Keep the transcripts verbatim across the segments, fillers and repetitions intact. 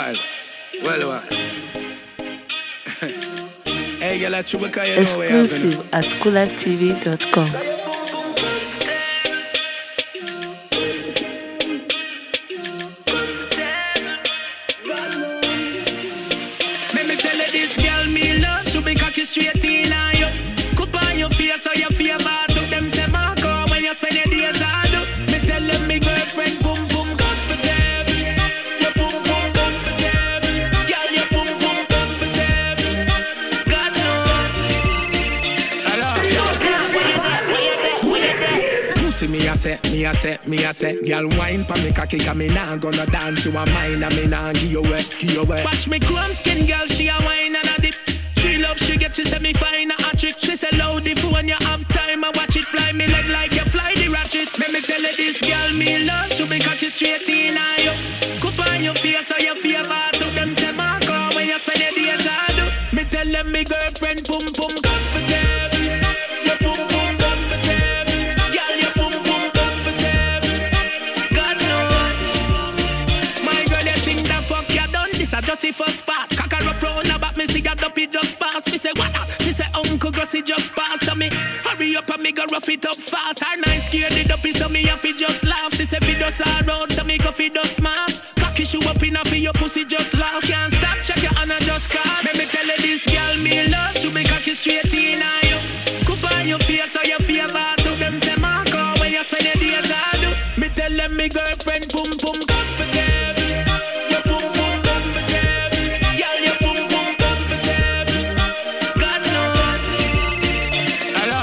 Well, well, well. Hey, girl, I Chewbacca, you know Exclusive at cool life t v dot com. Let me tell you this girl, me love, she be cocky straight in on you. Cup on your face, so you feel bad to them say, Marco, when you spend your days hard. Me tell them, me girlfriend, boom, boom, comfortable. You boom, boom, comfortable. Girl, you boom, boom, comfortable. God knows. Hello. Pussy me a say, me a say, me a say. Girl, wine pa me cocky, cause me nah gonna dance. You a mine, and me nah give you away, give you away. Watch me chrome skin, girl, she a wine and a dip. She love, she get, she say me fine a trick. She say loud if when you have time, I watch it fly me leg like you fly the ratchet. Let me tell you this girl, me love, she be cocky straight in on you. Cup on your face, so you feel bad to them say, Marco, when you spend your days hard. Me tell them me girlfriend, boom, boom, comfortable. You boom, boom, comfortable. Girl, you boom, boom, comfortable. God knows. My girl, you think the fuck you done? This a just the first part. Cock her up round about me, see her dopey just pass. Me say what up? She say Uncle Gussie just pass. So me hurry up and me go rough it up fast. Her nice scared the dopey, so me have to just laugh. She say fi dust her road, so me go fi dust smash. Cocky shoe up in a fi your pussy just laugh. Can't stop, check your hand and just cast. Let me tell you this girl, me love, she be cocky straight in on you. Cup on your face, so you feel bad to them say, Marco, when you spend your days hard. Me tell them me girlfriend, boom, boom, comfortable. You boom, boom, comfortable. Girl, you boom, boom, comfortable. God knows. Hello.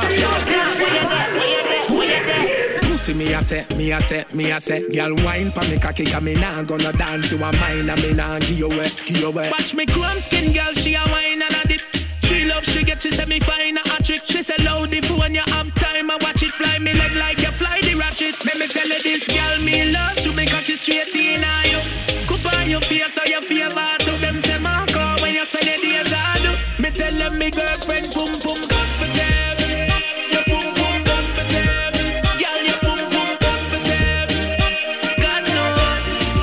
Pussy me a say, me a say, me a say. Girl, wine pa me cocky, cause me nah gonna dance. You a mine, and me nah give you away, give you away. Watch me chrome skin, girl, she a wine and a dip. She love, she get, she say me fine a trick. She say loud if when you have time, I watch it fly me leg like you fly the ratchet. Let me tell you this girl, me love, she be cocky straight in on you. Cup on your face, so you feel bad to them say, Marco, when you spend your days hard. Me tell them me girlfriend, boom, boom, comfortable. You boom, boom, comfortable. Girl, you boom, boom, comfortable. God knows.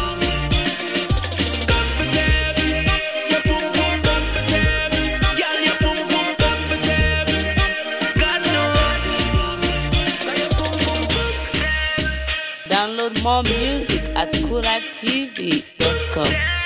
Comfortable. You boom, boom, comfortable. Girl, you boom, boom, comfortable. God knows. Download more music at cool life t v dot com.